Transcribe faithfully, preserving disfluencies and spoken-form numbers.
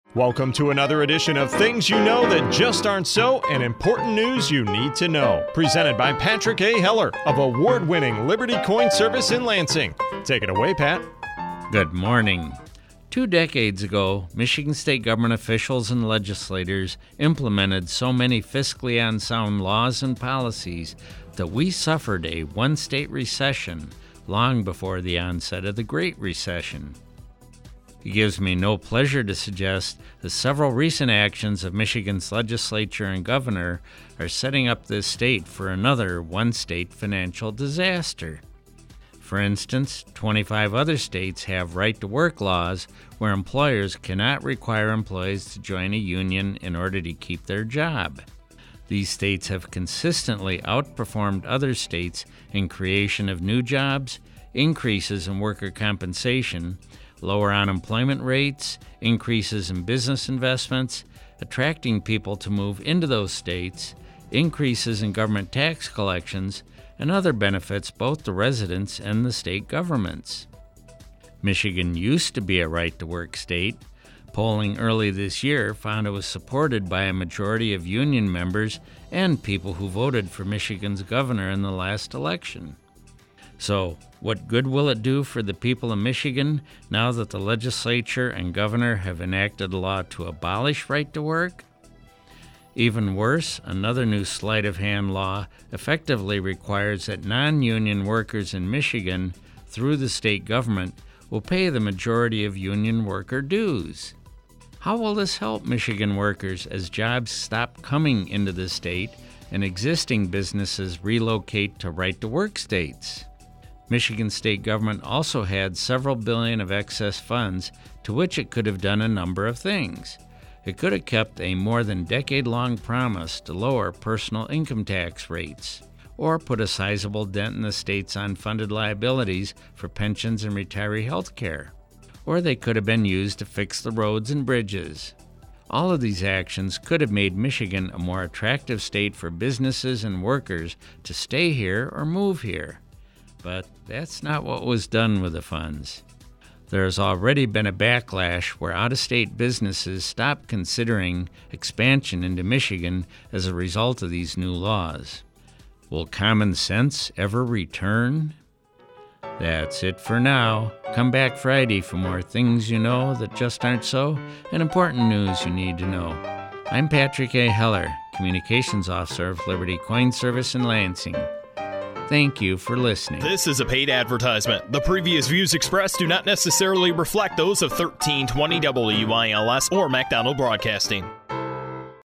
Welcome to another edition of Things You Know That Just Aren't So and Important News You Need to Know. Presented by Patrick A. Heller of award-winning Liberty Coin Service in Lansing. Take it away, Pat. Good morning. Two decades ago, Michigan state government officials and legislators implemented so many fiscally unsound laws and policies that we suffered a one-state recession long before the onset of the Great Recession. It gives me no pleasure to suggest that several recent actions of Michigan's legislature and governor are setting up this state for another one-state financial disaster. For instance, twenty-five other states have right-to-work laws where employers cannot require employees to join a union in order to keep their job. These states have consistently outperformed other states in creation of new jobs, increases in worker compensation, lower unemployment rates, increases in business investments, attracting people to move into those states, increases in government tax collections, and other benefits both to residents and the state governments. Michigan used to be a right-to-work state. Polling early this year found it was supported by a majority of union members and people who voted for Michigan's governor in the last election. So, what good will it do for the people of Michigan now that the legislature and governor have enacted a law to abolish right to work? Even worse, another new sleight of hand law effectively requires that non-union workers in Michigan, through the state government, will pay the majority of union worker dues. How will this help Michigan workers as jobs stop coming into the state and existing businesses relocate to right-to-work states? Michigan state government also had several billion of excess funds to which it could have done a number of things. It could have kept a more than decade-long promise to lower personal income tax rates, or put a sizable dent in the state's unfunded liabilities for pensions and retiree health care, or they could have been used to fix the roads and bridges. All of these actions could have made Michigan a more attractive state for businesses and workers to stay here or move here. But that's not what was done with the funds. There has already been a backlash where out-of-state businesses stopped considering expansion into Michigan as a result of these new laws. Will common sense ever return? That's it for now. Come back Friday for more things you know that just aren't so and important news you need to know. I'm Patrick A. Heller, Communications Officer of Liberty Coin Service in Lansing. Thank you for listening. This is a paid advertisement. The previous views expressed do not necessarily reflect those of thirteen twenty W I L S or MacDonald Broadcasting.